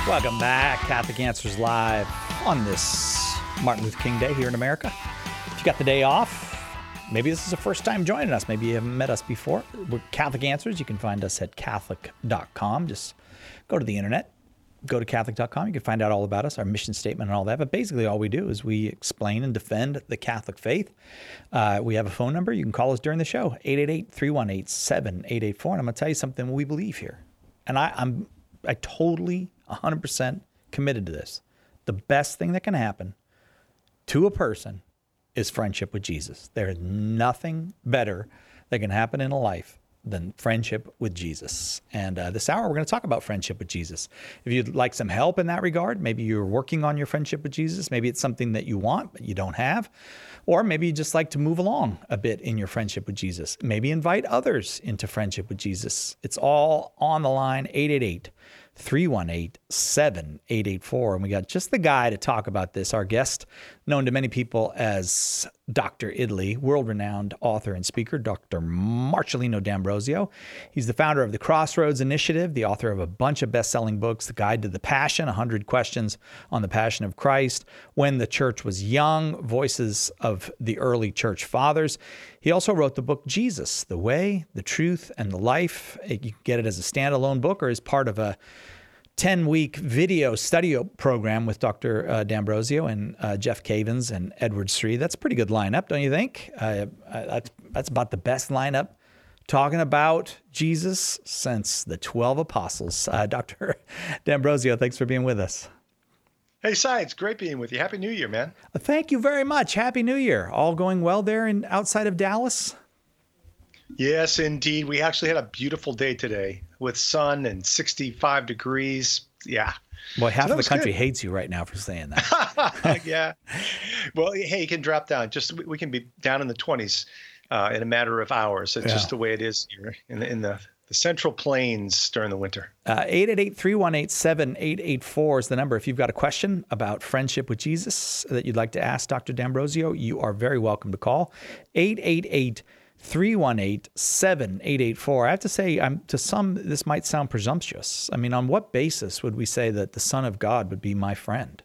Welcome back. Catholic Answers Live on this Martin Luther King Day here in America. If you got the day off, maybe this is the first time joining us. Maybe you haven't met us before. We're Catholic Answers. You can find us at Catholic.com. Just go to the internet. Go to Catholic.com. You can find out all about us, our mission statement and all that. But basically all we do is we explain and defend the Catholic faith. We have a phone number. You can call us during the show, 888-318-7884. And I'm going to tell you something we believe here. And I totally 100% committed to this. The best thing that can happen to a person is friendship with Jesus. There is nothing better that can happen in a life than friendship with Jesus. And this hour, we're going to talk about friendship with Jesus. If you'd like some help in that regard, maybe you're working on your friendship with Jesus. Maybe it's something that you want, but you don't have. Or maybe you just like to move along a bit in your friendship with Jesus. Maybe invite others into friendship with Jesus. It's all on the line, 888-318-7884. And we got just the guy to talk about this. Our guest, known to many people as Dr. Italy, world-renowned author and speaker, Dr. Marcellino D'Ambrosio. He's the founder of the Crossroads Initiative, the author of a bunch of best-selling books, The Guide to the Passion, 100 Questions on the Passion of Christ, When the Church Was Young, Voices of the Early Church Fathers. He also wrote the book Jesus, The Way, the Truth, and the Life. You can get it as a standalone book or as part of a 10-week video study program with Dr. D'Ambrosio and Jeff Cavins and Edward Sri. That's a pretty good lineup, don't you think? That's about the best lineup talking about Jesus since the 12 apostles. Dr. D'Ambrosio, thanks for being with us. Hey, Cy, it's great being with you. Happy New Year, man. Thank you very much. Happy New Year. All going well there outside of Dallas? Yes, indeed. We actually had a beautiful day today with sun and 65 degrees. Yeah. Boy, half of the country hates you right now for saying that. Yeah. Well, hey, you can drop down. We can be down in the 20s in a matter of hours. It's just the way it is here in the Central Plains during the winter. 888-318-7884 is the number. If you've got a question about friendship with Jesus that you'd like to ask Dr. D'Ambrosio, you are very welcome to call. 888-318-7884. I have to say, to some, this might sound presumptuous. I mean, on what basis would we say that the Son of God would be my friend?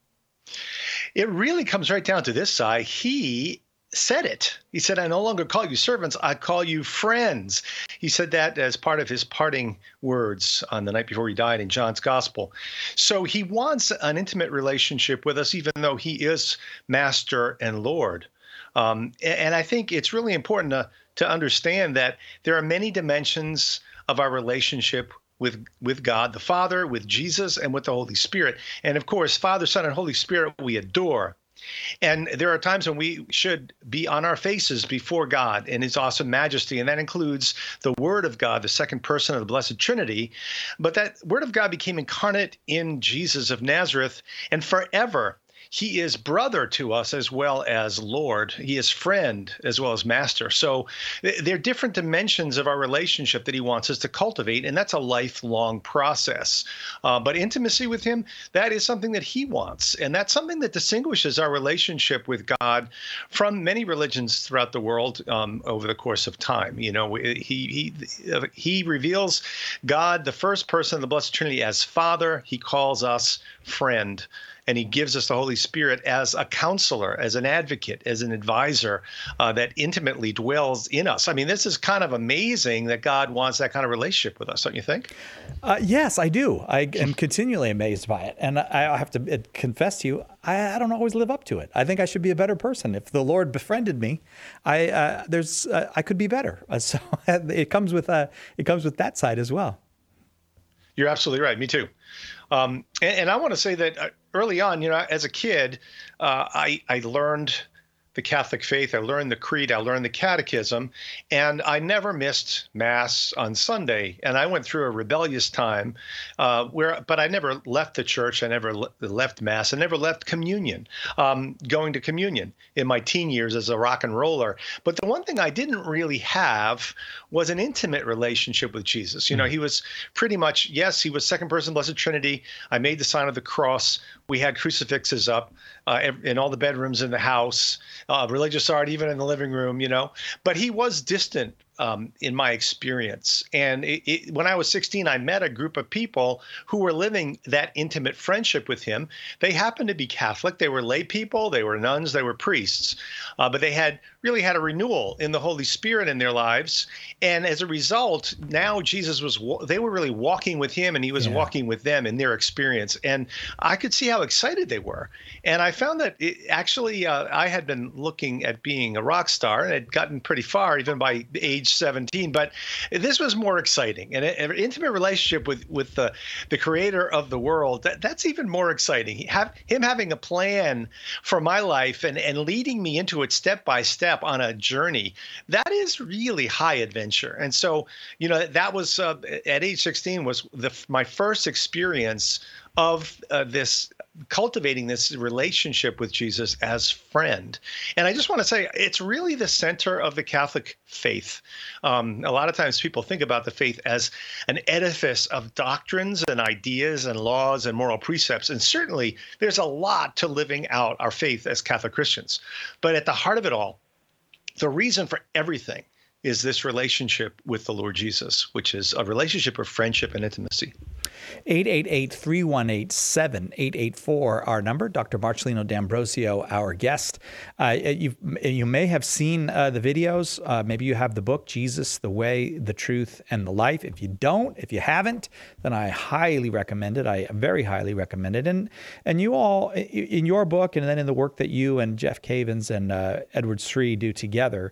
It really comes right down to this, Cy. He said it. He said, I no longer call you servants, I call you friends. He said that as part of his parting words on the night before he died in John's Gospel. So he wants an intimate relationship with us, even though he is Master and Lord. And I think it's really important to understand that there are many dimensions of our relationship with God, the Father, with Jesus, and with the Holy Spirit. And of course, Father, Son, and Holy Spirit we adore. And there are times when we should be on our faces before God in his awesome majesty, and that includes the Word of God, the second person of the Blessed Trinity. But that Word of God became incarnate in Jesus of Nazareth, and forever he is brother to us as well as Lord. He is friend as well as master. So there are different dimensions of our relationship that he wants us to cultivate, and that's a lifelong process. But intimacy with him, that is something that he wants, and that's something that distinguishes our relationship with God from many religions throughout the world over the course of time. You know, he reveals God, the first person of the Blessed Trinity, as Father. He calls us friend. And he gives us the Holy Spirit as a counselor, as an advocate, as an advisor that intimately dwells in us. I mean, this is kind of amazing that God wants that kind of relationship with us, don't you think? Yes, I do. I am continually amazed by it. And I have to confess to you, I don't always live up to it. I think I should be a better person. If the Lord befriended me, I could be better. So it comes with that side as well. You're absolutely right. Me too. And I want to say that early on, you know, as a kid, I learned the Catholic faith. I learned the creed. I learned the catechism, and I never missed Mass on Sunday. And I went through a rebellious time but I never left the church. I never left Mass. I never left communion, going to communion in my teen years as a rock and roller. But the one thing I didn't really have was an intimate relationship with Jesus. You know, he was pretty much, yes, he was second person, Blessed Trinity. I made the sign of the cross. We had crucifixes up in all the bedrooms in the house, religious art, even in the living room, you know. But he was distant in my experience. And when I was 16, I met a group of people who were living that intimate friendship with him. They happened to be Catholic. They were lay people. They were nuns. They were priests. But they had really had a renewal in the Holy Spirit in their lives. And as a result, now they were really walking with him, and he was walking with them in their experience. And I could see how excited they were. And I found that I had been looking at being a rock star and had gotten pretty far even by age 17, but this was more exciting. And an intimate relationship with the creator of the world, that's even more exciting. Him having a plan for my life and leading me into it step by step on a journey, that is really high adventure. And so, that was at age 16 was my first experience of cultivating this relationship with Jesus as friend. And I just want to say, it's really the center of the Catholic faith. A lot of times people think about the faith as an edifice of doctrines and ideas and laws and moral precepts. And certainly there's a lot to living out our faith as Catholic Christians. But at the heart of it all, the reason for everything is this relationship with the Lord Jesus, which is a relationship of friendship and intimacy. 888-318-7884, our number. Dr. Marcellino D'Ambrosio, our guest. You may have seen the videos. Maybe you have the book, Jesus, the Way, the Truth, and the Life. If you haven't, then I highly recommend it. I very highly recommend it. And you all, in your book, and then in the work that you and Jeff Cavins and Edward Sri do together,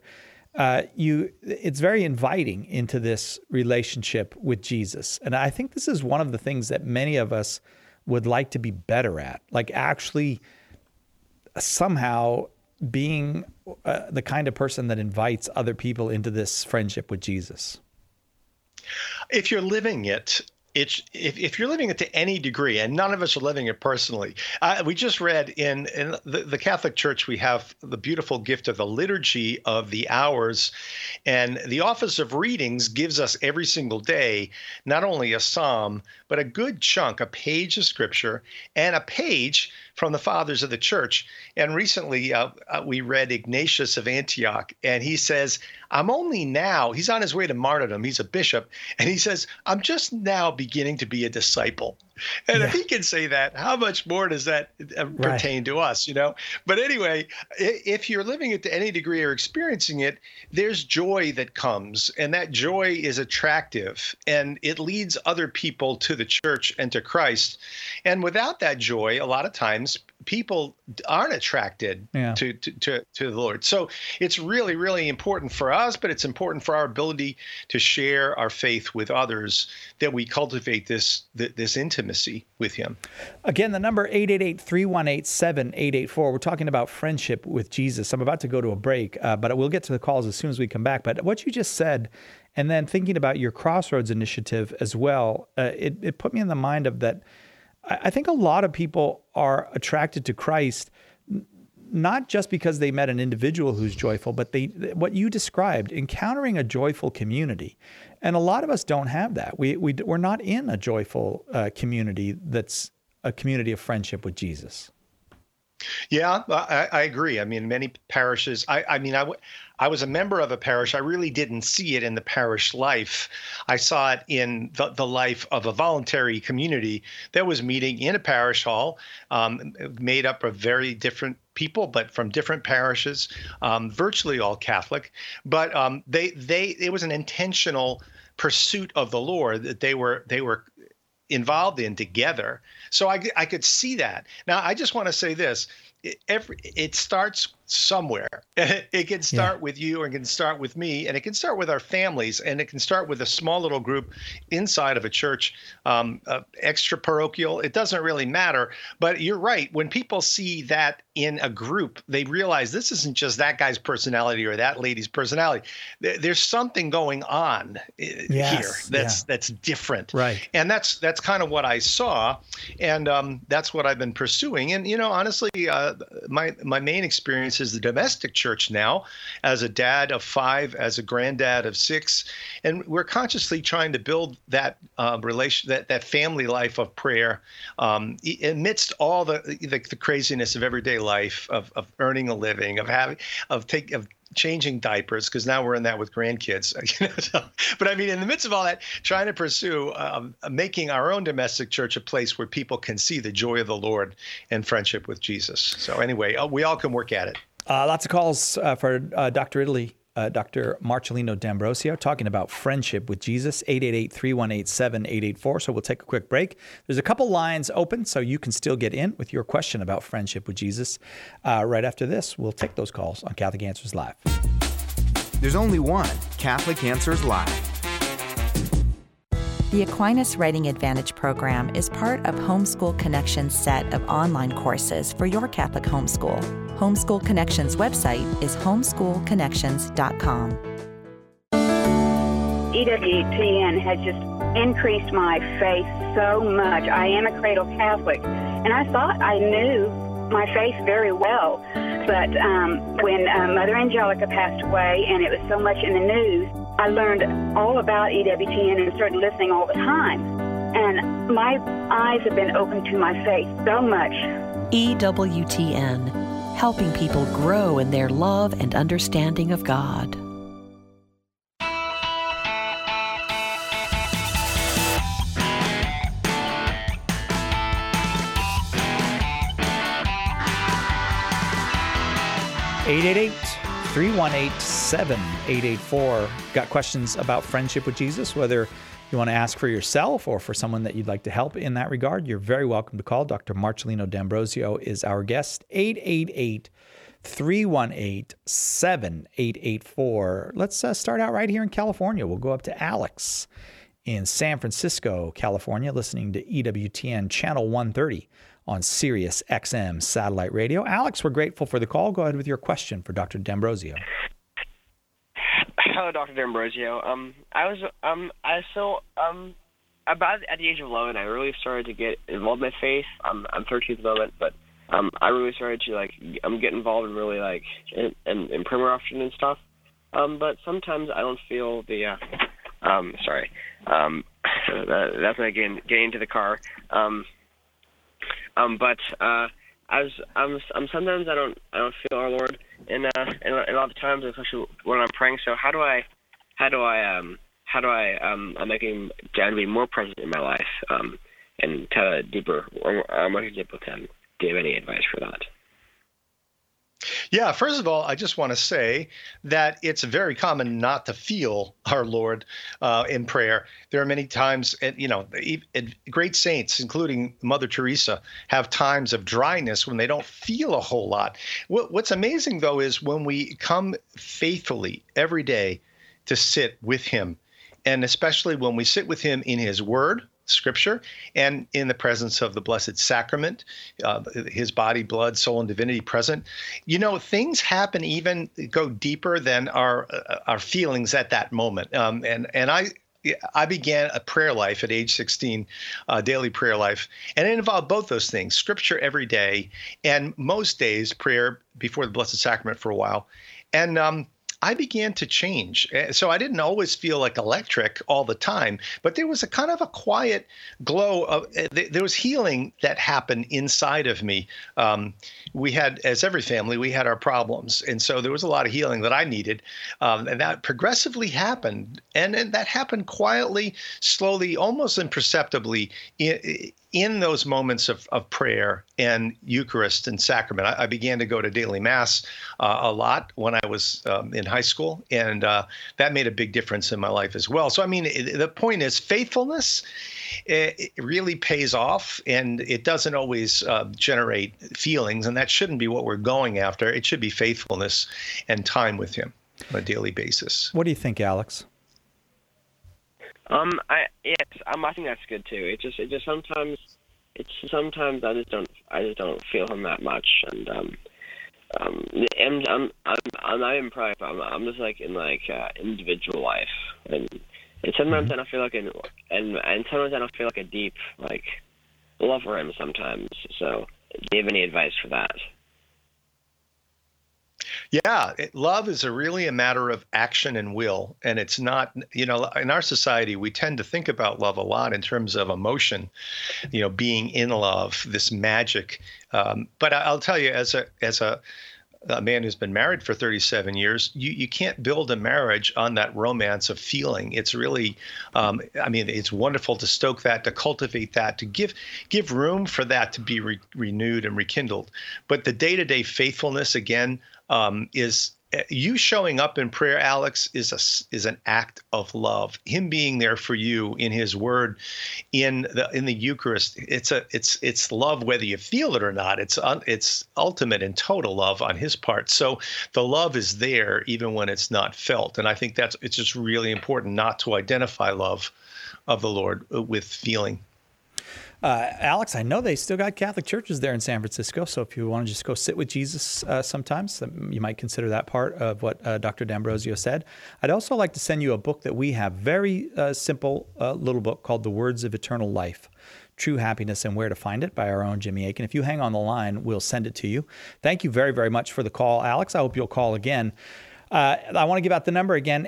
it's very inviting into this relationship with Jesus. And I think this is one of the things that many of us would like to be better at, like actually somehow being the kind of person that invites other people into this friendship with Jesus. If you're living it, if you're living it to any degree, and none of us are living it personally, we just read in the Catholic Church, we have the beautiful gift of the Liturgy of the Hours, and the Office of Readings gives us every single day not only a psalm, but a good chunk, a page of scripture, and a page from the fathers of the church. And recently we read Ignatius of Antioch, and he says, he's on his way to martyrdom, he's a bishop, and he says, I'm just now beginning to be a disciple. And if he can say that, how much more does that pertain to us, But anyway, if you're living it to any degree or experiencing it, there's joy that comes, and that joy is attractive, and it leads other people to the church and to Christ. And without that joy, a lot of times people aren't attracted to the Lord. So it's really, really important for us, but it's important for our ability to share our faith with others, that we cultivate this intimacy with him. Again, the number 888-318-7884. We're talking about friendship with Jesus. I'm about to go to a break, but we'll get to the calls as soon as we come back. But what you just said, and then thinking about your Crossroads initiative as well, it put me in the mind of that. I think a lot of people are attracted to Christ not just because they met an individual who's joyful, but what you described, encountering a joyful community. And a lot of us don't have that. We're not in a joyful community that's a community of friendship with Jesus. Yeah, I agree. I mean, many parishes, I was a member of a parish. I really didn't see it in the parish life. I saw it in the life of a voluntary community that was meeting in a parish hall, made up of very different people, but from different parishes, virtually all Catholic. But it was an intentional pursuit of the Lord that they were involved in together. So I could see that. Now, I just want to say this. It starts somewhere. It can start with you, or it can start with me, and it can start with our families, and it can start with a small little group inside of a church, extra parochial. It doesn't really matter. But you're right. When people see that in a group, they realize this isn't just that guy's personality or that lady's personality. There's something going on here that's different. Right. And that's kind of what I saw, and that's what I've been pursuing. And honestly, my main experience is the domestic church now, as a dad of 5, as a granddad of 6, and we're consciously trying to build that that family life of prayer amidst all the craziness of everyday life, of earning a living, of changing diapers, because now we're in that with grandkids. But I mean, in the midst of all that, trying to pursue making our own domestic church a place where people can see the joy of the Lord and friendship with Jesus. So anyway, we all can work at it. Lots of calls for Dr. Italy. Dr. Marcellino D'Ambrosio, talking about friendship with Jesus, 888-318-7884. So we'll take a quick break. There's a couple lines open, so you can still get in with your question about friendship with Jesus. Right after this, we'll take those calls on Catholic Answers Live. There's only one Catholic Answers Live. The Aquinas Writing Advantage program is part of Homeschool Connections' set of online courses for your Catholic homeschool. Homeschool Connections' website is homeschoolconnections.com. EWTN has just increased my faith so much. I am a cradle Catholic, and I thought I knew my faith very well. But when Mother Angelica passed away, and it was so much in the news, I learned all about EWTN and started listening all the time. And my eyes have been opened to my faith so much. EWTN, helping people grow in their love and understanding of God. (888) 318-788-4. Got questions about friendship with Jesus, whether you want to ask for yourself or for someone that you'd like to help in that regard, you're very welcome to call. Dr. Marcellino D'Ambrosio is our guest. 888-318-7884. Let's start out right here in California. We'll go up to Alex in San Francisco, California, listening to EWTN Channel 130 on Sirius XM satellite radio. Alex, we're grateful for the call. Go ahead with your question for Dr. D'Ambrosio. Hello, Dr. D'Ambrosio. About at the age of 11, I really started to get involved in my faith. I'm 13 at the moment, but I really started to get involved in really in prayer more often and stuff. But sometimes I don't feel the that's not getting into the car. Sometimes I don't feel our Lord, and a lot of times, especially when I'm praying. So how do I make him to be more present in my life, and to a deeper or more deep with him? Do you have any advice for that? Yeah, first of all, I just want to say that it's very common not to feel our Lord in prayer. There are many times, great saints, including Mother Teresa, have times of dryness when they don't feel a whole lot. What's amazing, though, is when we come faithfully every day to sit with him, and especially when we sit with him in his word, Scripture, and in the presence of the Blessed Sacrament, his body, blood, soul, and divinity present. Things happen, even go deeper than our feelings at that moment. And I began a prayer life at age 16, daily prayer life, and it involved both those things: Scripture every day, and most days prayer before the Blessed Sacrament for a while. And I began to change. So I didn't always feel like electric all the time, but there was a kind of a quiet glow there was healing that happened inside of me. We had, as every family, we had our problems. And so there was a lot of healing that I needed. And that progressively happened. And that happened quietly, slowly, almost imperceptibly in those moments of prayer and Eucharist and sacrament. I began to go to daily Mass a lot when I was in high school, and that made a big difference in my life as well. So, I mean, the point is faithfulness, it really pays off, and it doesn't always generate feelings, and that shouldn't be what we're going after. It should be faithfulness and time with him on a daily basis. What do you think, Alex? I think that's good too. It just sometimes I just don't feel him that much, and I'm not even private. I'm just in individual life, and sometimes I don't feel and sometimes I don't feel a deep love for him sometimes. So, do you have any advice for that? Yeah, love is really a matter of action and will. And it's not, in our society, we tend to think about love a lot in terms of emotion, being in love, this magic. But I'll tell you, as a a man who's been married for 37 years, you can't build a marriage on that romance of feeling. It's really, it's wonderful to stoke that, to cultivate that, to give room for that to be renewed and rekindled. But the day-to-day faithfulness, again, is you showing up in prayer, Alex, is an act of love. Him being there for you in His Word, in the Eucharist, it's love whether you feel it or not. It's ultimate and total love on His part. So the love is there even when it's not felt, and I think it's just really important not to identify love of the Lord with feeling. Alex, I know they still got Catholic churches there in San Francisco, so if you want to just go sit with Jesus sometimes, you might consider that part of what Dr. D'Ambrosio said. I'd also like to send you a book that we have, very simple little book called The Words of Eternal Life, True Happiness and Where to Find It by our own Jimmy Akin. If you hang on the line, we'll send it to you. Thank you very, very much for the call, Alex. I hope you'll call again. I want to give out the number again,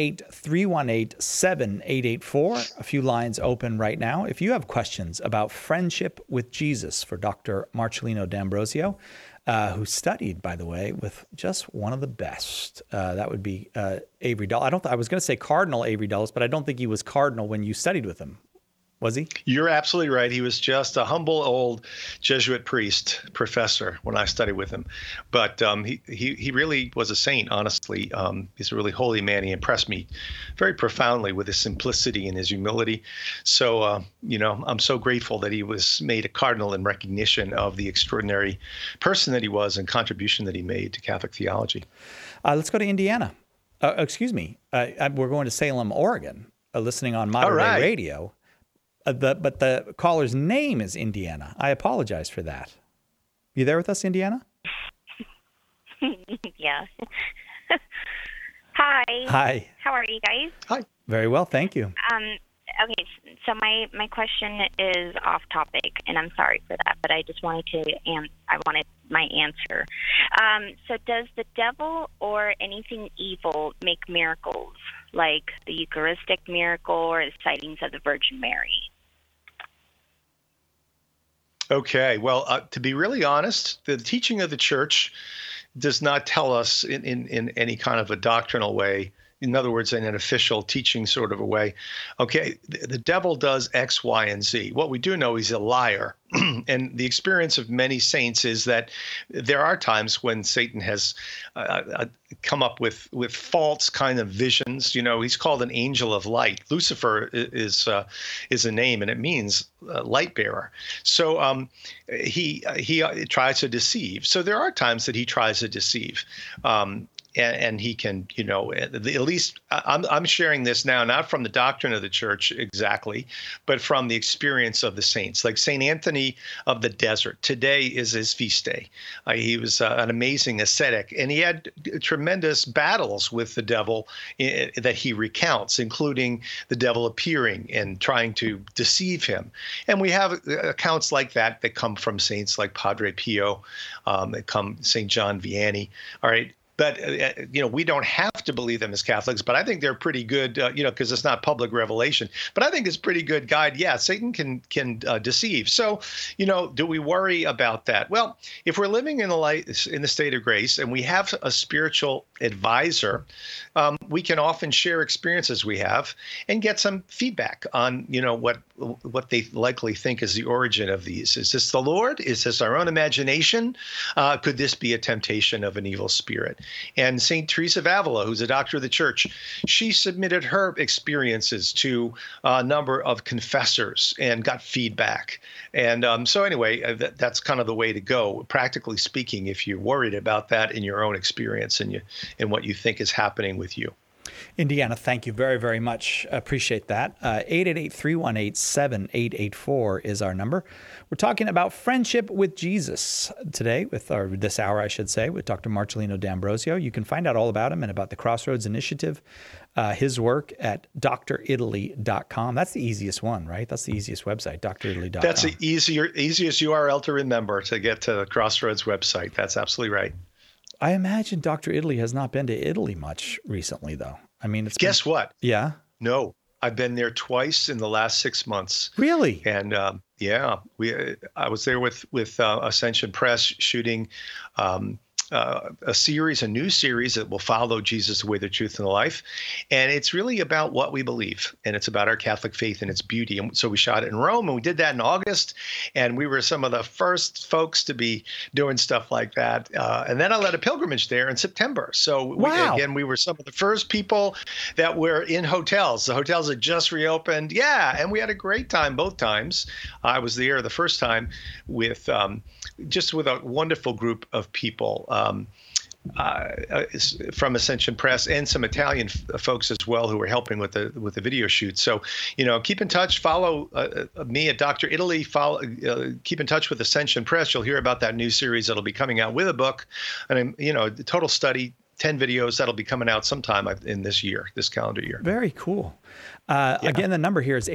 888-318-7884. A few lines open right now. If you have questions about friendship with Jesus for Dr. Marcellino D'Ambrosio, who studied, by the way, with just one of the best. That would be Avery Dulles. I was going to say Cardinal Avery Dulles, but I don't think he was cardinal when you studied with him. Was he? You're absolutely right. He was just a humble old Jesuit professor when I studied with him. But he really was a saint, honestly. He's a really holy man. He impressed me very profoundly with his simplicity and his humility. So, I'm so grateful that he was made a cardinal in recognition of the extraordinary person that he was and contribution that he made to Catholic theology. Let's go to Indiana. We're going to Salem, Oregon, listening on Modern Day Radio. But the caller's name is Indiana. I apologize for that. You there with us, Indiana? Yeah. Hi. Hi. How are you guys? Hi. Very well, thank you. Okay, so my question is off topic, and I'm sorry for that, but I just wanted I wanted my answer. So does the devil or anything evil make miracles, like the Eucharistic miracle or the sightings of the Virgin Mary? Okay, well, to be really honest, the teaching of the Church does not tell us in any kind of a doctrinal way. In other words, in an official teaching sort of a way. Okay, the devil does X, Y, and Z. What we do know, he's a liar. And the experience of many saints is that there are times when Satan has come up with false kind of visions. He's called an angel of light. Lucifer is a name, and it means light bearer. So he tries to deceive. So there are times that he tries to deceive. And he can, at least I'm sharing this now, not from the doctrine of the Church exactly, but from the experience of the saints. Like St. Anthony of the Desert, today is his feast day. He was an amazing ascetic, and he had tremendous battles with the devil that he recounts, including the devil appearing and trying to deceive him. And we have accounts like that come from saints like Padre Pio, that come St. John Vianney. All right. But, we don't have to believe them as Catholics, but I think they're pretty good, because it's not public revelation. But I think it's pretty good guide. Yeah, Satan can deceive. So, do we worry about that? Well, if we're living in the state of grace and we have a spiritual advisor, we can often share experiences we have and get some feedback on, what they likely think is the origin of these. Is this the Lord? Is this our own imagination? Could this be a temptation of an evil spirit? And St. Teresa of Avila, who's a doctor of the Church, she submitted her experiences to a number of confessors and got feedback. And so anyway, that's kind of the way to go, practically speaking, if you're worried about that in your own experience and what you think is happening with you. Indiana, thank you very, very much. Appreciate that. 888-318-7884 is our number. We're talking about friendship with Jesus today, this hour, I should say, with Dr. Marcellino D'Ambrosio. You can find out all about him and about the Crossroads Initiative, his work at dritaly.com. That's the easiest one, right? That's the easiest website, dritaly.com. That's the easiest URL to remember to get to the Crossroads website. That's absolutely right. I imagine Dr. Italy has not been to Italy much recently, though. I mean, guess what? Yeah. No, I've been there twice in the last 6 months. Really? And I was there with Ascension Press shooting a new series that will follow Jesus, the way, the truth, and the life. And it's really about what we believe. And it's about our Catholic faith and its beauty. And so we shot it in Rome, and we did that in August. And we were some of the first folks to be doing stuff like that. And then I led a pilgrimage there in September. So we were some of the first people that were in hotels. The hotels had just reopened. Yeah. And we had a great time both times. I was there the first time with just with a wonderful group of people from Ascension Press and some Italian folks as well who were helping with the video shoot. So, keep in touch. Follow me at Dr. Italy. Keep in touch with Ascension Press. You'll hear about that new series that'll be coming out with a book, and the total study. 10 videos that'll be coming out sometime in this calendar year. Very cool. Again, the number here is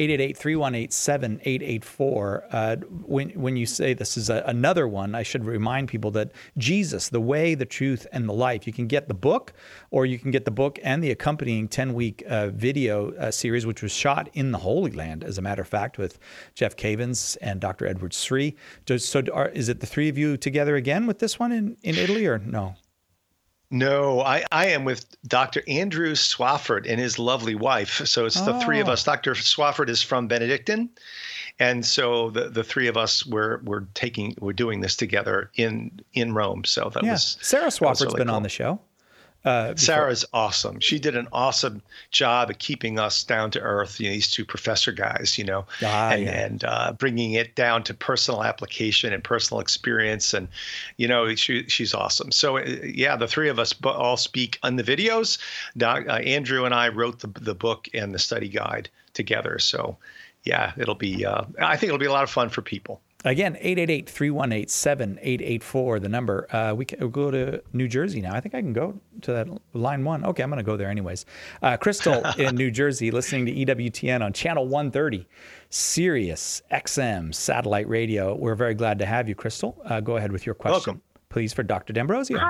888-318-7884. When you say this is another one, I should remind people that Jesus, the way, the truth, and the life, you can get the book, or you can get the book and the accompanying 10-week video series, which was shot in the Holy Land, as a matter of fact, with Jeff Cavins and Dr. Edward Sri. Is it the three of you together again with this one in Italy, or no? No, I am with Dr. Andrew Swafford and his lovely wife. So it's the three of us. Dr. Swafford is from Benedictine. And so the three of us we're doing this together in Rome. So that was Sarah Swafford's really been cool. On the show. Sarah's awesome. She did an awesome job of keeping us down to earth. These two professor guys, and bringing it down to personal application and personal experience. And, she's awesome. So, the three of us all speak on the videos. Andrew and I wrote the book and the study guide together. So, it'll be, I think it'll be a lot of fun for people. Again, 888-318-7884, the number. We'll go to New Jersey now. I think I can go to that line 1. Okay, I'm going to go there anyways. Crystal in New Jersey, listening to EWTN on Channel 130, Sirius XM satellite radio. We're very glad to have you, Crystal. Go ahead with your question, Welcome. Please, for Dr. D'Ambrosio.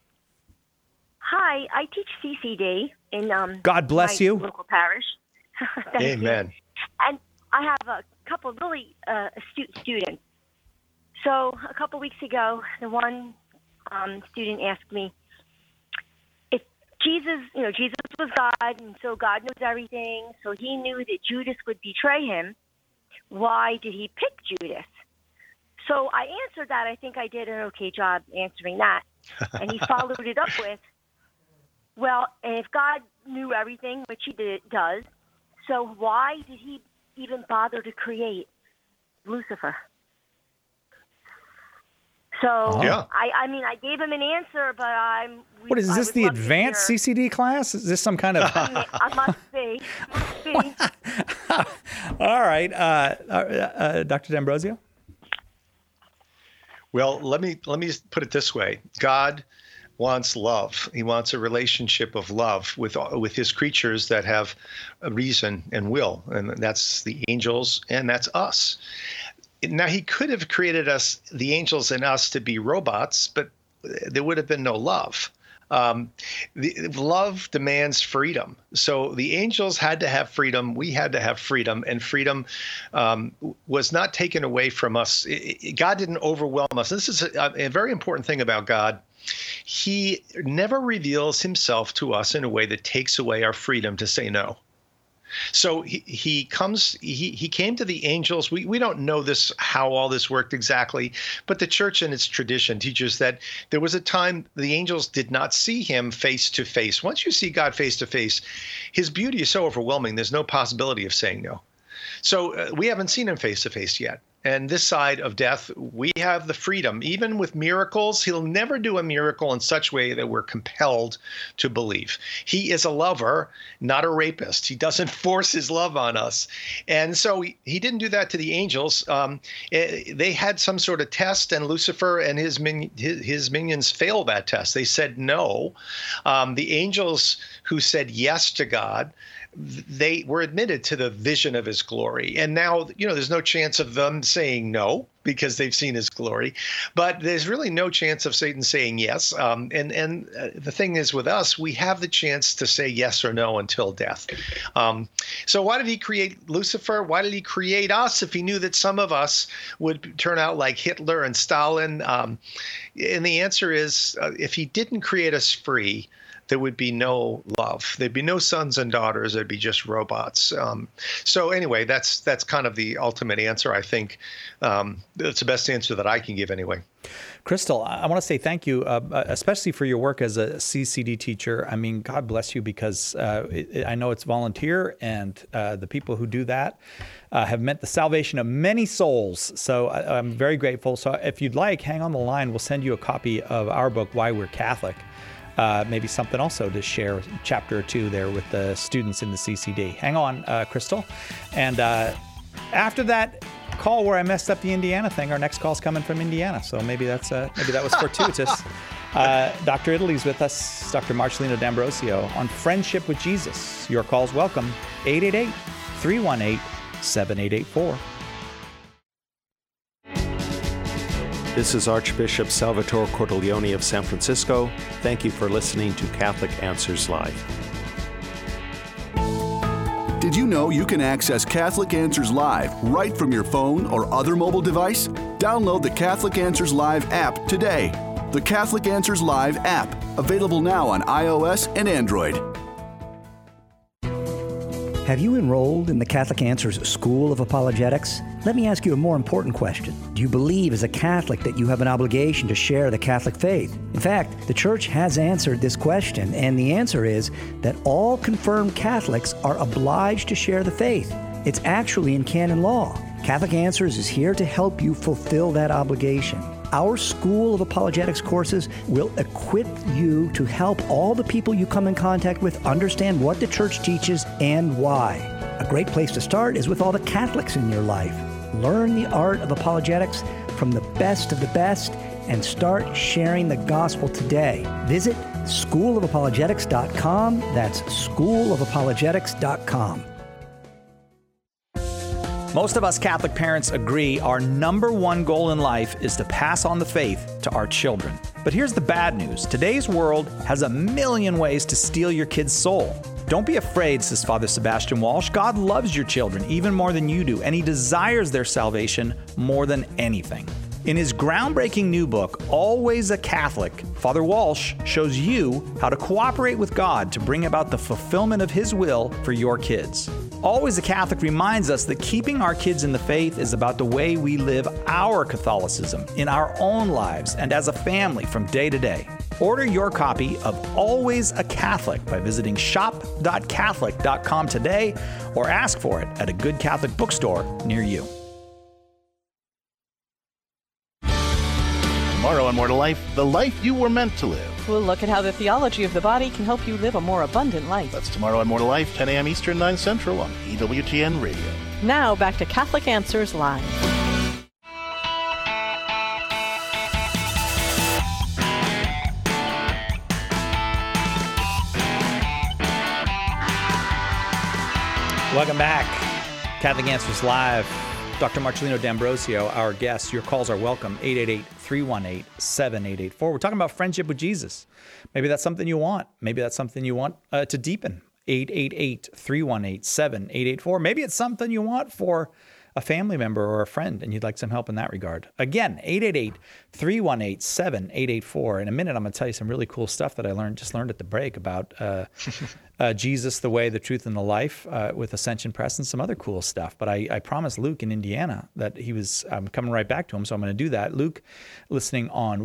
Hi, I teach CCD in God bless you. Local parish. Amen. You. And I have a couple of really astute students. So a couple weeks ago, the one student asked me if Jesus was God, and so God knows everything, so he knew that Judas would betray him. Why did he pick Judas? So I answered that. I think I did an okay job answering that. And he followed it up with, well, and if God knew everything, which he does, so why did he even bother to create Lucifer? So, I gave him an answer, but What is this, the advanced CCD class? Is this some kind of... I must be. All right. Dr. D'Ambrosio? Well, let me put it this way. God wants love. He wants a relationship of love with his creatures that have a reason and will, and that's the angels, and that's us. Now, he could have created us, the angels and us, to be robots, but there would have been no love. Love demands freedom. So the angels had to have freedom. We had to have freedom, and freedom was not taken away from us. God didn't overwhelm us. This is a very important thing about God. He never reveals himself to us in a way that takes away our freedom to say no. So he came to the angels. We don't know how all this worked exactly, but the church in its tradition teaches that there was a time the angels did not see him face to face. Once you see God face to face, his beauty is so overwhelming, there's no possibility of saying no. So we haven't seen him face to face yet. And this side of death, we have the freedom. Even with miracles, he'll never do a miracle in such a way that we're compelled to believe. He is a lover, not a rapist. He doesn't force his love on us. And so he didn't do that to the angels. They had some sort of test, and Lucifer and his minions failed that test. They said no. The angels who said yes to God they were admitted to the vision of his glory. And now, there's no chance of them saying no because they've seen his glory, but there's really no chance of Satan saying yes. And the thing is with us, we have the chance to say yes or no until death. So why did he create Lucifer? Why did he create us if he knew that some of us would turn out like Hitler and Stalin? And the answer is, if he didn't create us free, there would be no love. There'd be no sons and daughters. There'd be just robots. So anyway, that's kind of the ultimate answer. I think that's the best answer that I can give anyway. Crystal, I want to say thank you, especially for your work as a CCD teacher. I mean, God bless you, because I know it's volunteer, and the people who do that have meant the salvation of many souls. So I'm very grateful. So if you'd like, hang on the line. We'll send you a copy of our book, Why We're Catholic. Maybe something also to share, chapter or two there with the students in the CCD. Hang on, Crystal. And after that call where I messed up the Indiana thing, our next call's coming from Indiana. So maybe that was fortuitous. Dr. Italy's with us, Dr. Marcellino D'Ambrosio, on Friendship with Jesus. Your call's welcome, 888-318-7884. This is Archbishop Salvatore Cordileone of San Francisco. Thank you for listening to Catholic Answers Live. Did you know you can access Catholic Answers Live right from your phone or other mobile device? Download the Catholic Answers Live app today. The Catholic Answers Live app, available now on iOS and Android. Have you enrolled in the Catholic Answers School of Apologetics? Let me ask you a more important question. Do you believe as a Catholic that you have an obligation to share the Catholic faith? In fact, the Church has answered this question, and the answer is that all confirmed Catholics are obliged to share the faith. It's actually in canon law. Catholic Answers is here to help you fulfill that obligation. Our School of Apologetics courses will equip you to help all the people you come in contact with understand what the Church teaches and why. A great place to start is with all the Catholics in your life. Learn the art of apologetics from the best of the best and start sharing the gospel today. Visit schoolofapologetics.com. That's schoolofapologetics.com. Most of us Catholic parents agree our number one goal in life is to pass on the faith to our children. But here's the bad news. Today's world has a million ways to steal your kid's soul. Don't be afraid, says Father Sebastian Walsh. God loves your children even more than you do, and He desires their salvation more than anything. In his groundbreaking new book, Always a Catholic, Father Walsh shows you how to cooperate with God to bring about the fulfillment of His will for your kids. Always a Catholic reminds us that keeping our kids in the faith is about the way we live our Catholicism in our own lives and as a family from day to day. Order your copy of Always a Catholic by visiting shop.catholic.com today or ask for it at a good Catholic bookstore near you. Tomorrow on More to Life, the life you were meant to live. We'll look at how the theology of the body can help you live a more abundant life. That's tomorrow on More to Life, 10 a.m. Eastern, 9 Central on EWTN Radio. Now, back to Catholic Answers Live. Welcome back. Catholic Answers Live. Dr. Marcellino D'Ambrosio, our guest. Your calls are welcome, 888-318-7884. We're talking about friendship with Jesus. Maybe that's something you want. Maybe that's something you want to deepen. 888-318-7884. Maybe it's something you want for a family member or a friend, and you'd like some help in that regard. Again, 888-318-7884. In a minute, I'm going to tell you some really cool stuff that I just learned at the break about Jesus, the way, the truth, and the life with Ascension Press and some other cool stuff. But I promised Luke in Indiana that I'm coming right back to him, so I'm going to do that. Luke, listening on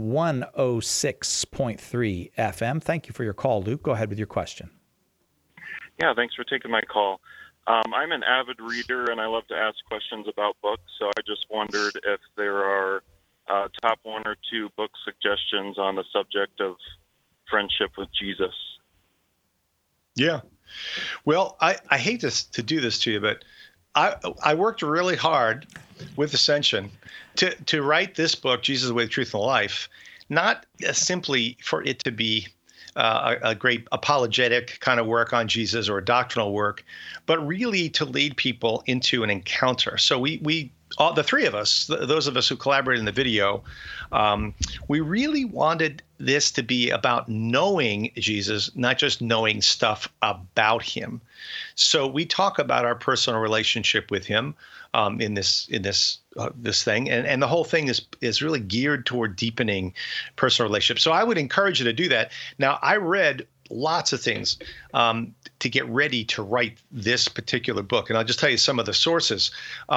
106.3 FM. Thank you for your call, Luke. Go ahead with your question. Yeah, thanks for taking my call. I'm an avid reader, and I love to ask questions about books, so I just wondered if there are top one or two book suggestions on the subject of friendship with Jesus. Yeah. Well, I hate to do this to you, but I worked really hard with Ascension to write this book, Jesus, the Way, the Truth, and the Life, not simply for it to be a great apologetic kind of work on Jesus or doctrinal work, but really to lead people into an encounter. So we all, the three of us, those of us who collaborated in the video, we really wanted this to be about knowing Jesus, not just knowing stuff about him. So we talk about our personal relationship with him in this thing, and the whole thing is really geared toward deepening personal relationships. So I would encourage you to do that. Now, I read lots of things to get ready to write this particular book, and I'll just tell you some of the sources.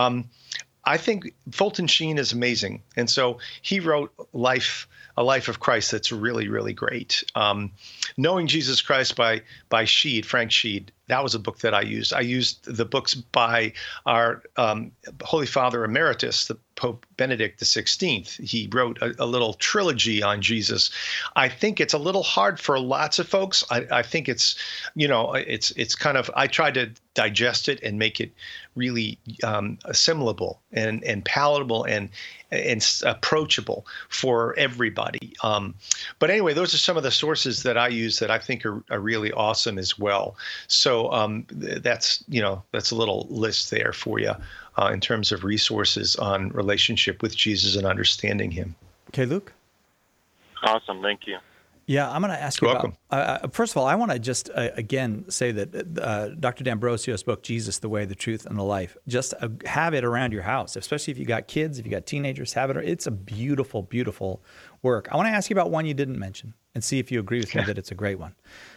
I think Fulton Sheen is amazing. And so he wrote A Life of Christ that's really, really great. Knowing Jesus Christ by Sheed, Frank Sheed, that was a book that I used. I used the books by our Holy Father Emeritus, the Pope Benedict XVI. He wrote a little trilogy on Jesus. I think it's a little hard for lots of folks. I think it's, it's kind of, I tried to digest it and make it really assimilable and palatable and approachable for everybody. But anyway, those are some of the sources that I use that I think are really awesome as well. So that's a little list there for you in terms of resources on relationship with Jesus and understanding him. Okay, Luke? Awesome. Thank you. Yeah, I'm going to ask you welcome. First of all, I want to just, again, say that Dr. D'Ambrosio's book, Jesus, the Way, the Truth, and the Life, just have it around your house, especially if you got kids, if you got teenagers, have it. It's a beautiful, beautiful work. I want to ask you about one you didn't mention and see if you agree with me that it's a great one.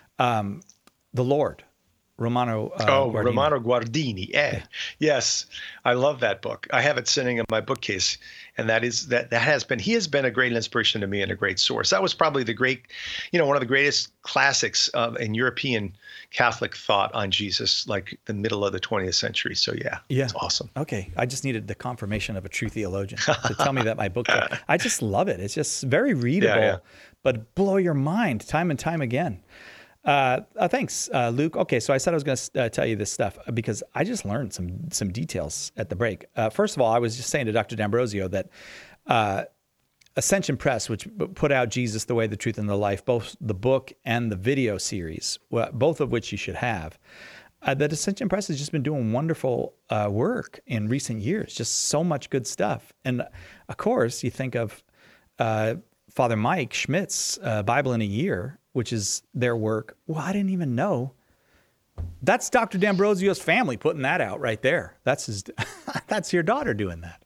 The Lord. Romano Guardini. Romano Guardini. Yes, I love that book. I have it sitting in my bookcase, and he has been a great inspiration to me and a great source. That was probably the great, one of the greatest classics in European Catholic thought on Jesus, like the middle of the 20th century. So yeah, it's awesome. Okay, I just needed the confirmation of a true theologian to tell me that my book. I just love it. It's just very readable, but blow your mind time and time again. Thanks, Luke. Okay, so I said I was going to tell you this stuff because I just learned some details at the break. First of all, I was just saying to Dr. D'Ambrosio that Ascension Press, which put out Jesus, the Way, the Truth, and the Life, both the book and the video series, both of which you should have, that Ascension Press has just been doing wonderful work in recent years, just so much good stuff. And of course, you think of Father Mike Schmidt's Bible in a Year, which is their work. Well, I didn't even know. That's Dr. D'Ambrosio's family putting that out right there. That's your daughter doing that.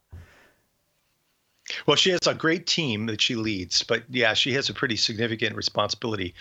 Well, she has a great team that she leads, but yeah, she has a pretty significant responsibility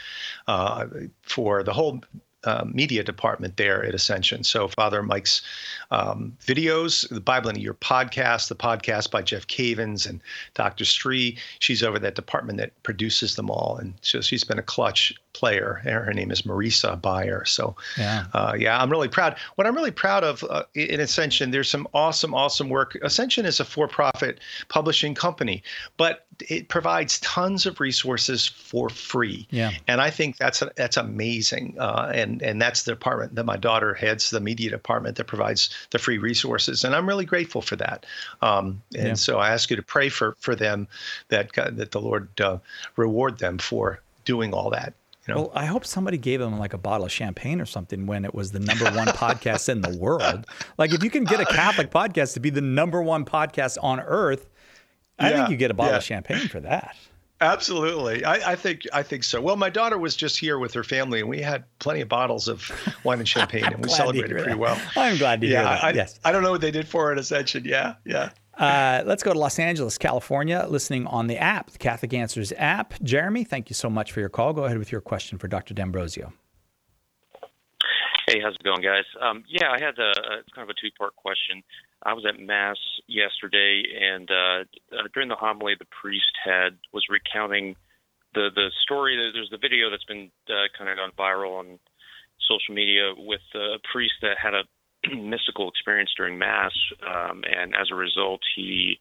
for the whole media department there at Ascension. So Father Mike's videos, the Bible in a Year podcast, the podcast by Jeff Cavins and Dr. Stree, she's over that department that produces them all. And so she's been a clutch player. Her name is Marisa Bayer. So I'm really proud. What I'm really proud of in Ascension, there's some awesome work. Ascension is a for-profit publishing company, but it provides tons of resources for free. Yeah. And I think that's amazing. And that's the department that my daughter heads, the media department that provides the free resources. And I'm really grateful for that. So I ask you to pray for them that the Lord reward them for doing all that. Well, I hope somebody gave them like a bottle of champagne or something when it was the number one podcast in the world. Like if you can get a Catholic podcast to be the number one podcast on earth, I think you get a bottle of champagne for that. Absolutely. I think so. Well, my daughter was just here with her family, and we had plenty of bottles of wine and champagne, and we celebrated pretty well. I'm glad to hear that. Yes. I don't know what they did for her at Ascension. Yeah. Let's go to Los Angeles, California, listening on the app, the Catholic Answers app. Jeremy, thank you so much for your call. Go ahead with your question for Dr. D'Ambrosio. Hey, how's it going, guys? I had it's kind of a two-part question. I was at Mass yesterday, and during the homily, the priest was recounting the story. There's the video that's been kind of gone viral on social media with a priest that had a mystical experience during Mass, and as a result, he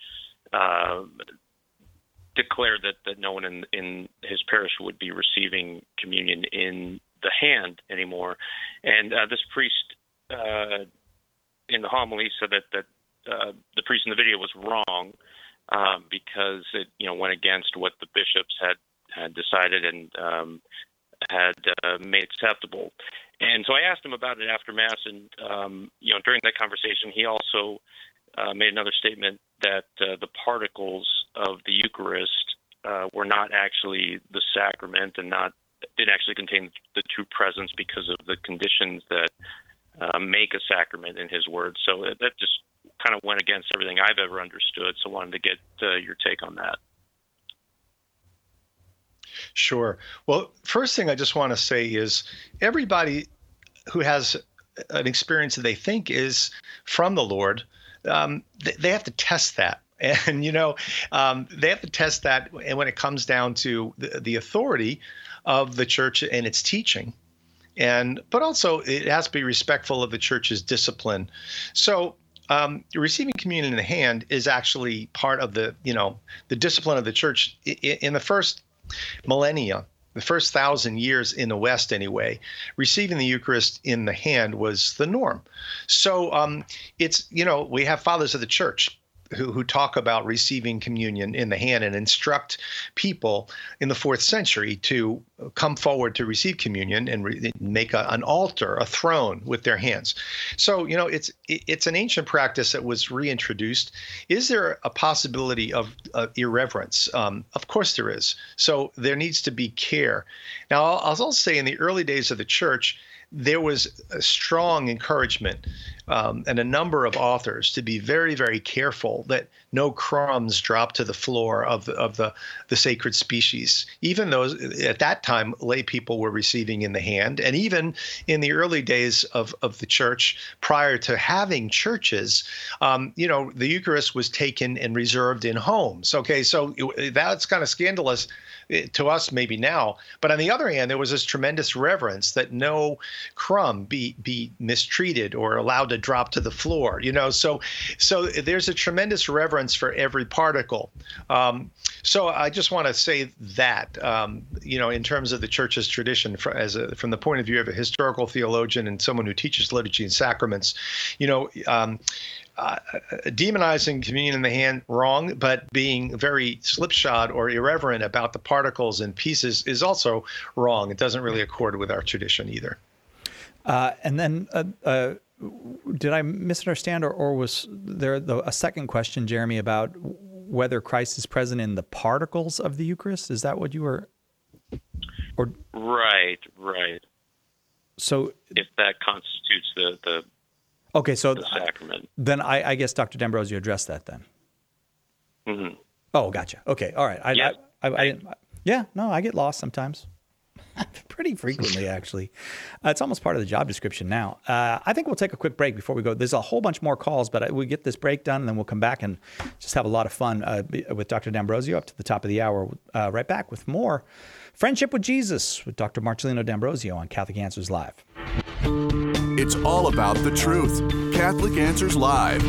declared that no one in his parish would be receiving communion in the hand anymore. And this priest in the homily said that the priest in the video was wrong because it went against what the bishops had decided and had made acceptable. And so I asked him about it after Mass, and during that conversation, he also made another statement that the particles of the Eucharist were not actually the sacrament and didn't actually contain the true presence because of the conditions that make a sacrament, in his words. So that just kind of went against everything I've ever understood. So I wanted to get your take on that. Sure. Well, first thing I just want to say is everybody who has an experience that they think is from the Lord, they have to test that. And, they have to test that. And when it comes down to the authority of the church and its teaching, but also it has to be respectful of the church's discipline. So receiving communion in the hand is actually part of the discipline of the church in the first millennia. The first 1,000 years in the West, anyway, receiving the Eucharist in the hand was the norm. So we have fathers of the church who talk about receiving communion in the hand and instruct people in the 4th century to come forward to receive communion and make an altar, a throne with their hands. So, it's an ancient practice that was reintroduced. Is there a possibility of irreverence? Of course there is. So there needs to be care. Now, I'll also say in the early days of the church, there was a strong encouragement and a number of authors to be very, very careful that no crumbs drop to the floor of the sacred species. Even those at that time, lay people were receiving in the hand, and even in the early days of the church, prior to having churches, the Eucharist was taken and reserved in homes. Okay, so that's kind of scandalous to us maybe now, but on the other hand, there was this tremendous reverence that no crumb be mistreated or allowed to drop to the floor. So there's a tremendous reverence for every particle. So I just want to say that in terms of the church's tradition, from the point of view of a historical theologian and someone who teaches liturgy and sacraments, demonizing communion in the hand, wrong, but being very slipshod or irreverent about the particles and pieces is also wrong. It doesn't really accord with our tradition either. And then did I misunderstand, or was there a second question, Jeremy, about whether Christ is present in the particles of the Eucharist? Is that what you were? Or Right. So if that constitutes the okay, so the sacrament, then I guess Dr. D'Ambrosio addressed that then. Mm-hmm. Oh, gotcha. Okay, all right. I didn't. Yeah, no, I get lost sometimes. Pretty frequently, actually. It's almost part of the job description now. I think we'll take a quick break before we go. There's a whole bunch more calls, but we get this break done, and then we'll come back and just have a lot of fun with Dr. D'Ambrosio up to the top of the hour. Right back with more Friendship with Jesus with Dr. Marcellino D'Ambrosio on Catholic Answers Live. It's all about the truth. Catholic Answers Live.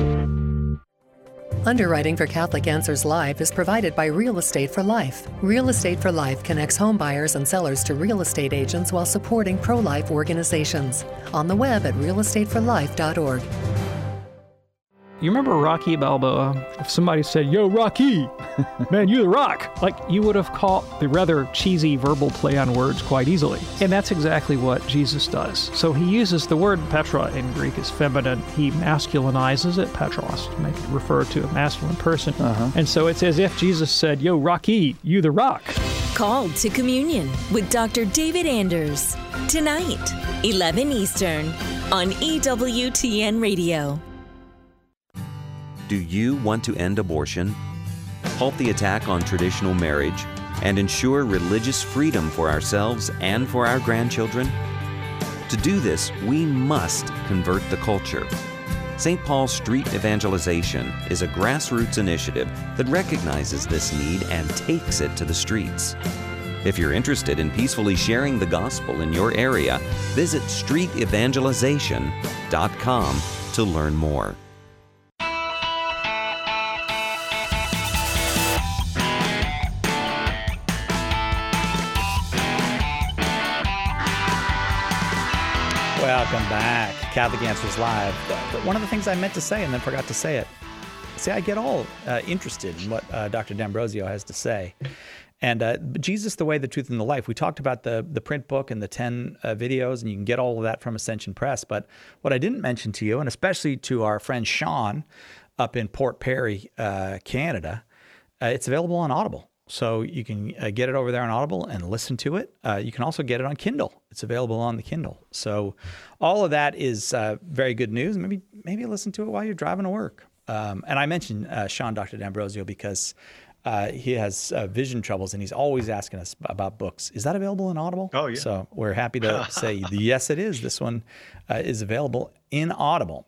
Underwriting for Catholic Answers Live is provided by Real Estate for Life. Real Estate for Life connects home buyers and sellers to real estate agents while supporting pro-life organizations. On the web at realestateforlife.org. You remember Rocky Balboa? If somebody said, "Yo, Rocky, man, you the Rock," like you would have caught the rather cheesy verbal play on words quite easily. And that's exactly what Jesus does. So he uses the word Petra in Greek as feminine. He masculinizes it, Petros, to make it refer to a masculine person. And so it's as if Jesus said, "Yo, Rocky, you the Rock." Called to Communion with Dr. David Anders. Tonight, 11 Eastern, on EWTN Radio. Do you want to end abortion, halt the attack on traditional marriage, and ensure religious freedom for ourselves and for our grandchildren? To do this, we must convert the culture. St. Paul Street Evangelization is a grassroots initiative that recognizes this need and takes it to the streets. If you're interested in peacefully sharing the gospel in your area, visit streetevangelization.com to learn more. Welcome back. Catholic Answers Live. One of the things I meant to say and then forgot to say it. See, I get all interested in what Dr. D'Ambrosio has to say. And Jesus, the Way, the Truth, and the Life. We talked about the print book and the 10 videos, and you can get all of that from Ascension Press. But what I didn't mention to you, and especially to our friend Sean up in Port Perry, Canada, it's available on Audible. So you can get it over there on Audible and listen to it. You can also get it on Kindle. It's available on the Kindle. So all of that is very good news. Maybe listen to it while you're driving to work. And I mentioned Sean, Dr. D'Ambrosio, because he has vision troubles, and he's always asking us about books. Is that available in Audible? Oh, yeah. So we're happy to say, yes, it is. This one is available in Audible.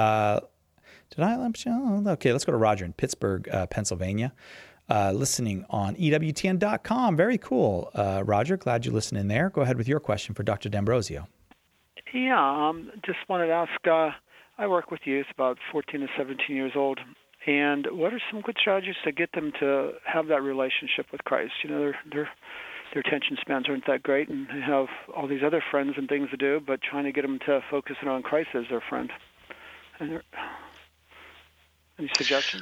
Did I? Okay, let's go to Roger in Pittsburgh, Pennsylvania. Listening on EWTN.com. Very cool. Roger, glad you listened in there. Go ahead with your question for Dr. D'Ambrosio. Yeah, just wanted to ask, I work with youth about 14 to 17 years old, and what are some good strategies to get them to have that relationship with Christ? You know, their attention spans aren't that great, and they have all these other friends and things to do, but trying to get them to focus on Christ as their friend. And any suggestions?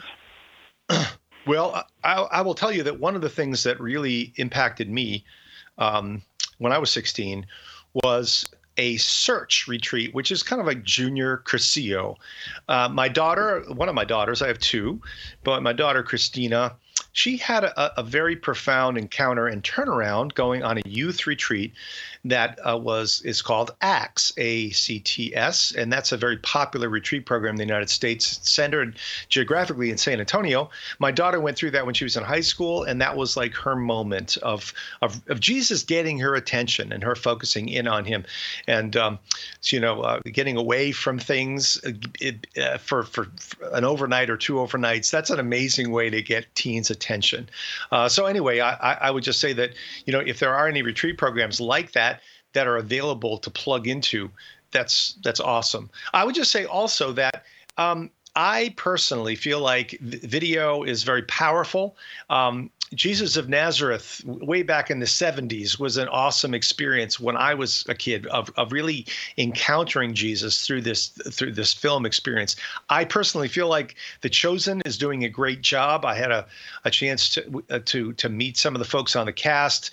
Well, I will tell you that one of the things that really impacted me when I was 16 was a search retreat, which is kind of like junior Cursillo. My daughter, one of my daughters, I have two, but my daughter, Christina, she had a very profound encounter and turnaround going on a youth retreat that is called ACTS, A-C-T-S, and that's a very popular retreat program in the United States, centered geographically in San Antonio. My daughter went through that when she was in high school, and that was like her moment of Jesus getting her attention and her focusing in on him, and getting away from things for an overnight or two overnights. That's an amazing way to get teens' attention. So anyway, I would just say that, if there are any retreat programs like that are available to plug into, that's awesome. I would just say also that I personally feel like video is very powerful. Jesus of Nazareth, way back in the 70s, was an awesome experience when I was a kid of really encountering Jesus through this film experience. I personally feel like The Chosen is doing a great job. I had a chance to meet some of the folks on the cast,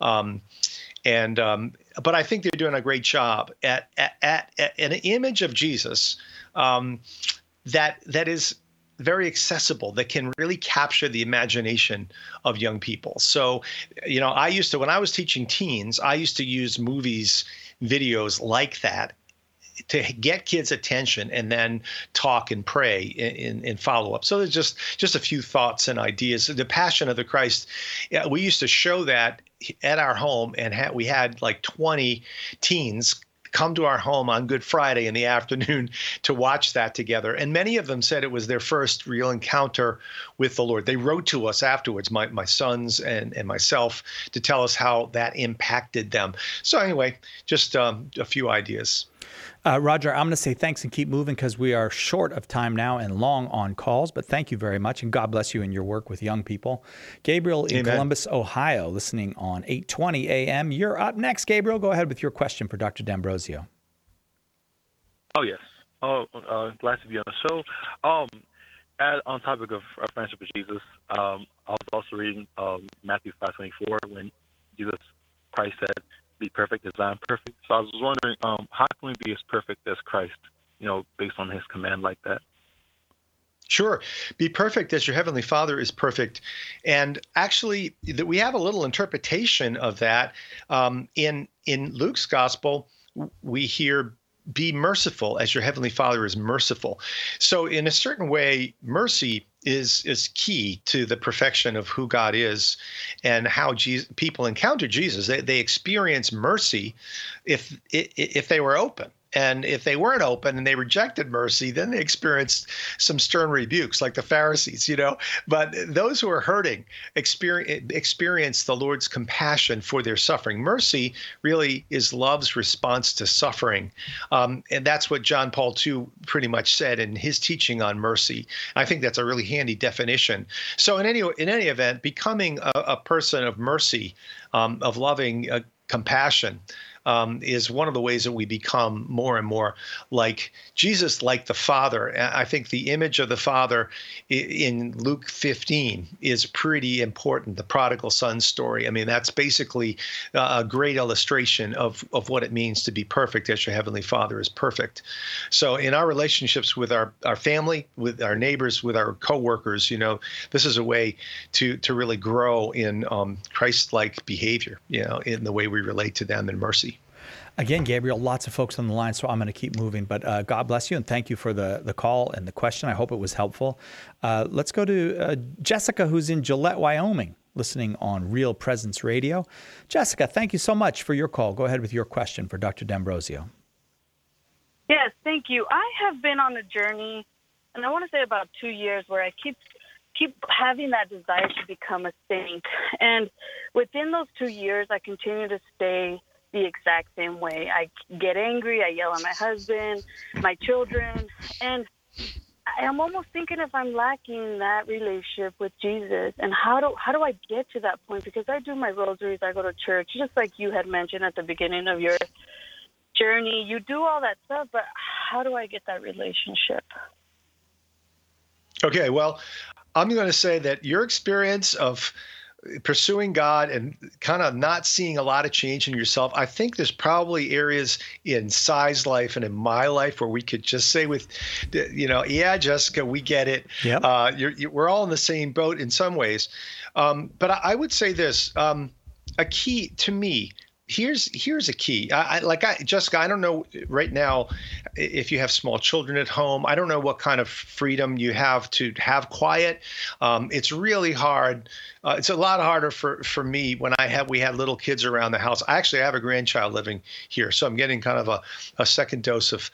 but I think they're doing a great job at an image of Jesus that is very accessible, that can really capture the imagination of young people. So, I used to, when I was teaching teens, I used to use movies, videos like that to get kids' attention and then talk and pray in follow-up. So there's just a few thoughts and ideas. The Passion of the Christ, we used to show that at our home, and we had like 20 teens come to our home on Good Friday in the afternoon to watch that together. And many of them said it was their first real encounter with the Lord. They wrote to us afterwards, my sons and myself, to tell us how that impacted them. So anyway, just a few ideas. Roger, I'm going to say thanks and keep moving because we are short of time now and long on calls, but thank you very much, and God bless you in your work with young people. Gabriel in Columbus, Ohio, listening on 820 AM. You're up next, Gabriel. Go ahead with your question for Dr. D'Ambrosio. Oh, yes. Glad to be on the show. On topic of our friendship with Jesus, I was also reading Matthew 5:24 when Jesus Christ said, "Be perfect as I am perfect." So I was wondering, how can we be as perfect as Christ, based on his command like that? Sure. Be perfect as your heavenly Father is perfect. And actually, we have a little interpretation of that. In Luke's gospel, we hear, "Be merciful as your heavenly Father is merciful." So in a certain way, mercy is key to the perfection of who God is and how people encounter Jesus. They experience mercy if they were open. And if they weren't open and they rejected mercy, then they experienced some stern rebukes like the Pharisees, But those who are hurting experience the Lord's compassion for their suffering. Mercy really is love's response to suffering. And that's what John Paul II pretty much said in his teaching on mercy. I think that's a really handy definition. So in any event, becoming a person of mercy, of loving compassion, is one of the ways that we become more and more like Jesus, like the Father. I think the image of the Father in Luke 15 is pretty important. The prodigal son story. I mean, that's basically a great illustration of what it means to be perfect as your Heavenly Father is perfect. So in our relationships with our family, with our neighbors, with our coworkers, this is a way to really grow in Christ-like behavior, in the way we relate to them in mercy. Again, Gabriel, lots of folks on the line, so I'm going to keep moving. But God bless you, and thank you for the call and the question. I hope it was helpful. Let's go to Jessica, who's in Gillette, Wyoming, listening on Real Presence Radio. Jessica, thank you so much for your call. Go ahead with your question for Dr. D'Ambrosio. Yes, thank you. I have been on a journey, and I want to say about 2 years, where I keep having that desire to become a saint. And within those 2 years, I continue to stay the exact same way. I get angry, I yell at my husband, my children, and I'm almost thinking if I'm lacking that relationship with Jesus, and how do I get to that point? Because I do my rosaries, I go to church, just like you had mentioned at the beginning of your journey. You do all that stuff, but how do I get that relationship? Okay, well, I'm going to say that your experience of pursuing God and kind of not seeing a lot of change in yourself, I think there's probably areas in Sai's life and in my life where we could just say yeah, Jessica, we get it. Yep. We're all in the same boat in some ways. But I would say this, a key to me, here's a key. Jessica, I don't know right now if you have small children at home. I don't know what kind of freedom you have to have quiet. It's really hard. It's a lot harder for me when we had little kids around the house. I actually have a grandchild living here, so I'm getting kind of a second dose of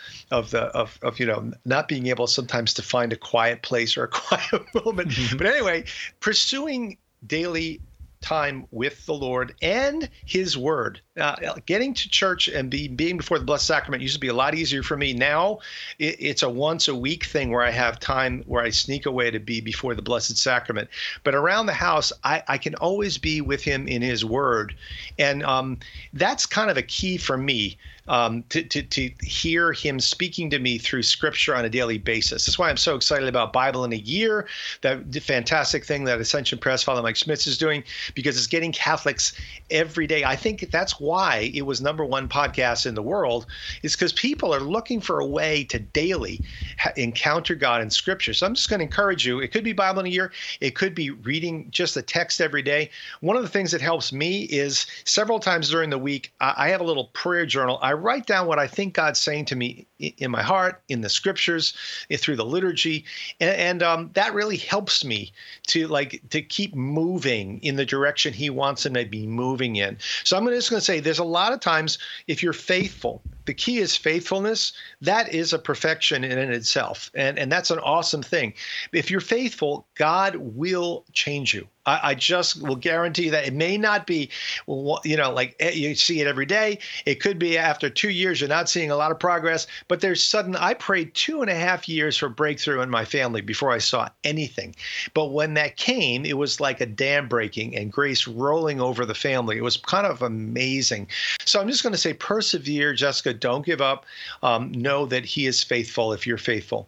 not being able sometimes to find a quiet place or a quiet moment. But anyway, pursuing daily time with the Lord and His Word. Getting to church and being before the Blessed Sacrament used to be a lot easier for me. Now it's a once a week thing where I have time where I sneak away to be before the Blessed Sacrament. But around the house, I can always be with Him in His Word. And that's kind of a key for me. To hear Him speaking to me through Scripture on a daily basis. That's why I'm so excited about Bible in a Year, that fantastic thing that Ascension Press, Father Mike Schmitz is doing, because it's getting Catholics every day. I think that's why it was #1 podcast in the world, is because people are looking for a way to daily encounter God in Scripture. So I'm just going to encourage you. It could be Bible in a Year. It could be reading just a text every day. One of the things that helps me is several times during the week, I have a little prayer journal. I write down what I think God's saying to me in my heart, in the Scriptures, through the liturgy, and that really helps me to keep moving in the direction He wants me to be moving in. So I'm just going to say, there's a lot of times, if you're faithful, the key is faithfulness. That is a perfection in itself, and that's an awesome thing. If you're faithful, God will change you. I just will guarantee that. It may not be, like you see it every day. It could be after 2 years, you're not seeing a lot of progress, but I prayed 2.5 years for breakthrough in my family before I saw anything. But when that came, it was like a dam breaking and grace rolling over the family. It was kind of amazing. So I'm just going to say, persevere, Jessica, don't give up. Know that He is faithful if you're faithful.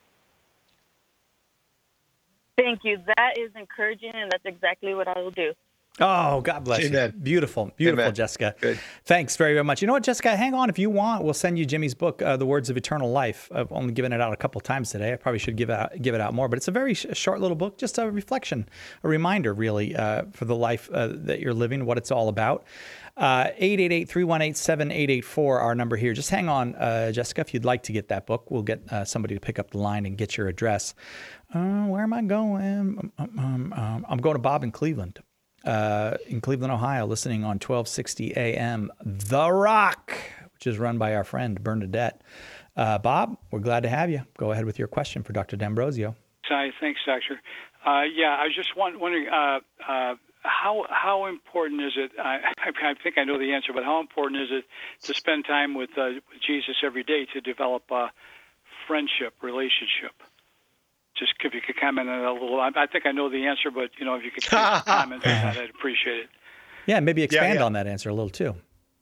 Thank you. That is encouraging, and that's exactly what I will do. Oh, God bless Amen. you. Beautiful, beautiful, Amen. Jessica. Good. Thanks very, very much. You know what, Jessica? Hang on if you want. We'll send you Jimmy's book, The Words of Eternal Life. I've only given it out a couple times today. I probably should give it out more, but it's a very short little book, just a reflection, a reminder, really, for the life that you're living, what it's all about. 888-318-7884, our number here. Just hang on, Jessica, if you'd like to get that book. We'll get somebody to pick up the line and get your address. Where am I going? I'm going to Bob in Cleveland, Ohio, listening on 1260 AM, The Rock, which is run by our friend Bernadette. Bob, we're glad to have you. Go ahead with your question for Dr. D'Ambrosio. Thanks, Doctor. I was just wondering, how important is it? I think I know the answer, but how important is it to spend time with Jesus every day to develop a relationship? Just if you could comment on that a little. I think I know the answer, but if you could comment on that, I'd appreciate it. Yeah, maybe expand on that answer a little too.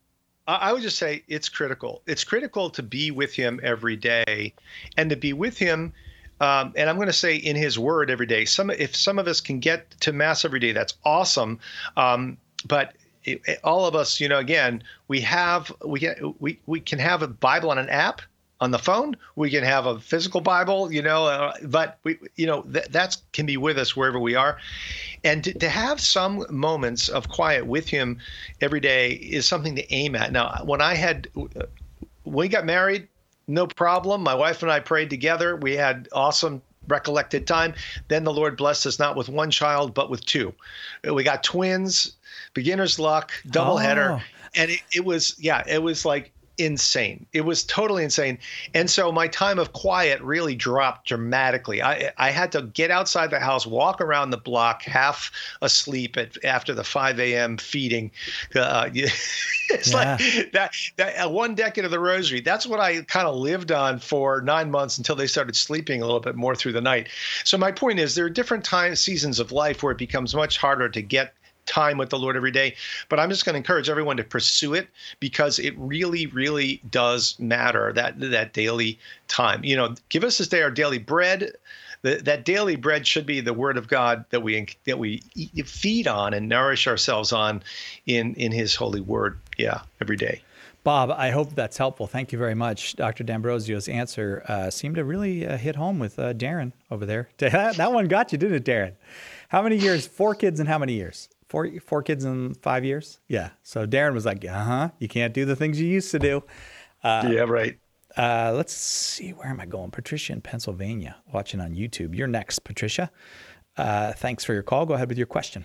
I would just say it's critical. It's critical to be with him every day, and to be with him. And I'm going to say in his word every day. If some of us can get to Mass every day, that's awesome. But all of us, again, we can have a Bible on an app on the phone. We can have a physical Bible, but that can be with us wherever we are. And to have some moments of quiet with him every day is something to aim at. Now, when we got married, no problem. My wife and I prayed together. We had awesome recollected time. Then the Lord blessed us not with one child, but with two. We got twins, beginner's luck, doubleheader. And it was like insane. It was totally insane. And so my time of quiet really dropped dramatically. I had to get outside the house, walk around the block, half asleep after the 5 a.m. feeding. It's like that 1 decade of the rosary. That's what I kind of lived on for 9 months until they started sleeping a little bit more through the night. So my point is, there are different seasons of life where it becomes much harder to get time with the Lord every day. But I'm just going to encourage everyone to pursue it, because it really, really does matter, that daily time. Give us this day our daily bread. That daily bread should be the Word of God that we feed on and nourish ourselves on in His holy Word. Yeah, every day. Bob, I hope that's helpful. Thank you very much. Dr. D'Ambrosio's answer seemed to really hit home with Darren over there. That one got you, didn't it, Darren? How many years? 4 kids in how many years? Four kids in 5 years? Yeah. So Darren was like, you can't do the things you used to do. Yeah, right. Let's see, where am I going? Patricia in Pennsylvania, watching on YouTube. You're next, Patricia. Thanks for your call. Go ahead with your question.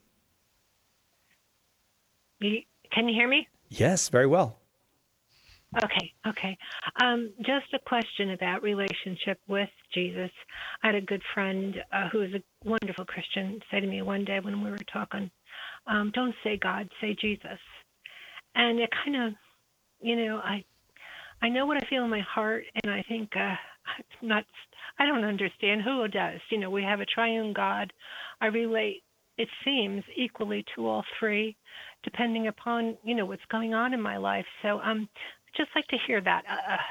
Can you hear me? Yes, very well. Okay. Just a question about relationship with Jesus. I had a good friend who is a wonderful Christian say to me one day when we were talking, don't say God, say Jesus. And it kind of, I know what I feel in my heart, and I think I don't understand who does. We have a triune God. I relate, it seems, equally to all three, depending upon, what's going on in my life. So just like to hear that,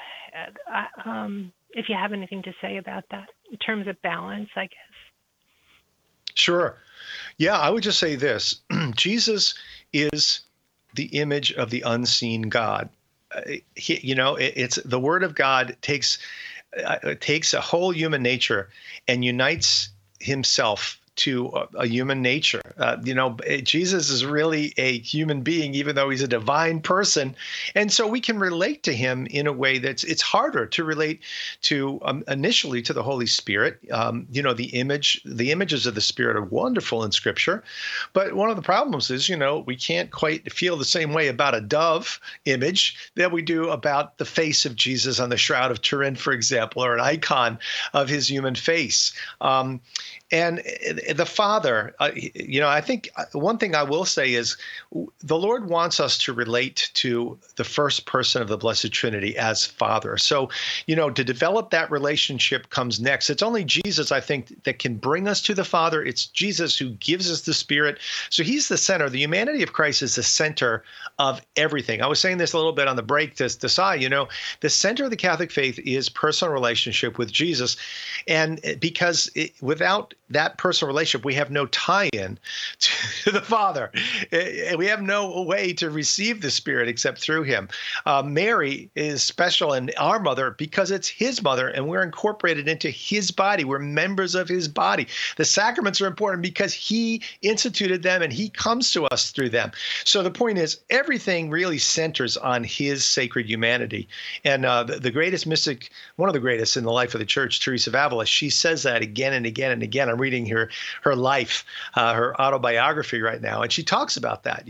if you have anything to say about that in terms of balance, I guess. Sure. Yeah, I would just say this. Jesus is the image of the unseen God. It's the Word of God takes a whole human nature and unites himself to a human nature. Jesus is really a human being, even though he's a divine person. And so we can relate to him in a way it's harder to relate to initially to the Holy Spirit. The images of the Spirit are wonderful in Scripture. But one of the problems is, we can't quite feel the same way about a dove image that we do about the face of Jesus on the Shroud of Turin, for example, or an icon of his human face. And the Father, I think one thing I will say is the Lord wants us to relate to the first person of the Blessed Trinity as Father. So, to develop that relationship comes next. It's only Jesus, I think, that can bring us to the Father. It's Jesus who gives us the Spirit. So he's the center. The humanity of Christ is the center of everything. I was saying this a little bit on the break to Sai, the center of the Catholic faith is personal relationship with Jesus. And because without that personal relationship, we have no tie-in to the Father. We have no way to receive the Spirit except through him. Mary is special and our mother because it's his mother, and we're incorporated into his body. We're members of his body. The sacraments are important because he instituted them and he comes to us through them. So the point is, everything really centers on his sacred humanity. And the greatest mystic, one of the greatest in the life of the Church, Teresa of Avila, she says that again and again and again. I'm reading her life, her autobiography right now, and she talks about that.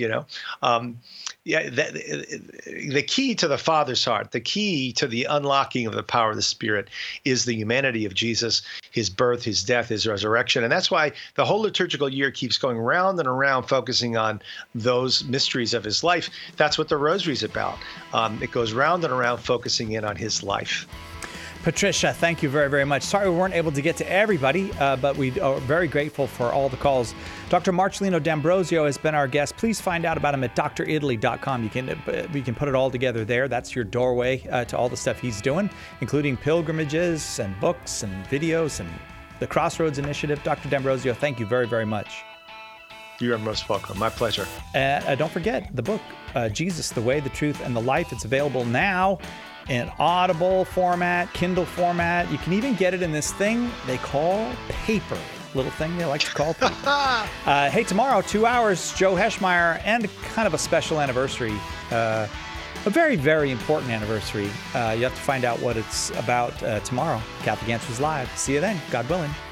The key to the Father's heart, the key to the unlocking of the power of the Spirit, is the humanity of Jesus, his birth, his death, his resurrection, and that's why the whole liturgical year keeps going round and around, focusing on those mysteries of his life. That's what the Rosary is about. It goes round and around, focusing in on his life. Patricia, thank you very, very much. Sorry we weren't able to get to everybody, but we are very grateful for all the calls. Dr. Marcellino D'Ambrosio has been our guest. Please find out about him at DrIdley.com. We can put it all together there. That's your doorway to all the stuff he's doing, including pilgrimages and books and videos and the Crossroads Initiative. Dr. D'Ambrosio, thank you very, very much. You are most welcome. My pleasure. Don't forget the book, Jesus, the Way, the Truth, and the Life. It's available now in Audible format, Kindle format. You can even get it in this thing they call paper. Little thing they like to call paper. Hey, tomorrow, 2 hours, Joe Heschmeyer, and kind of a special anniversary. A very, very important anniversary. You have to find out what it's about tomorrow. Catholic Answers Live. See you then, God willing.